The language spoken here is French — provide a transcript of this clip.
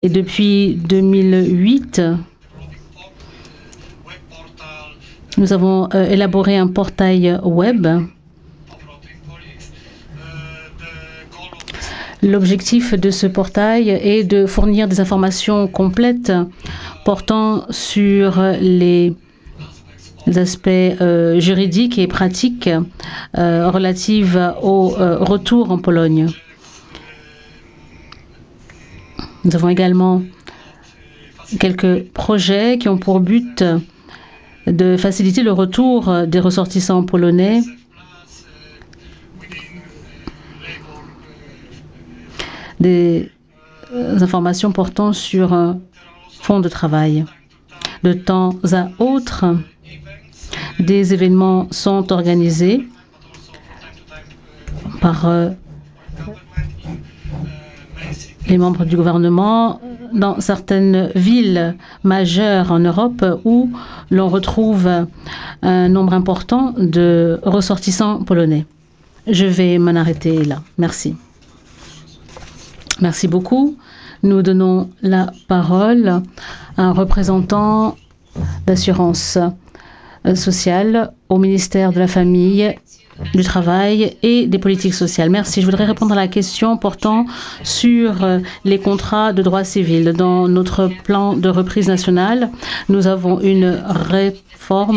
Et depuis 2008, nous avons élaboré un portail web. L'objectif de ce portail est de fournir des informations complètes portant sur les aspects juridiques et pratiques relatifs au retour en Pologne. Nous avons également quelques projets qui ont pour but de faciliter le retour des ressortissants polonais des informations portant sur un fonds de travail. De temps à autre, des événements sont organisés par les membres du gouvernement dans certaines villes majeures en Europe où l'on retrouve un nombre important de ressortissants polonais. Je vais m'en arrêter là. Merci. Merci beaucoup. Nous donnons la parole à un représentant d'assurance sociale au ministère de la Famille, du Travail et des Politiques sociales. Merci. Je voudrais répondre à la question portant sur les contrats de droit civil. Dans notre plan de reprise nationale, nous avons une réforme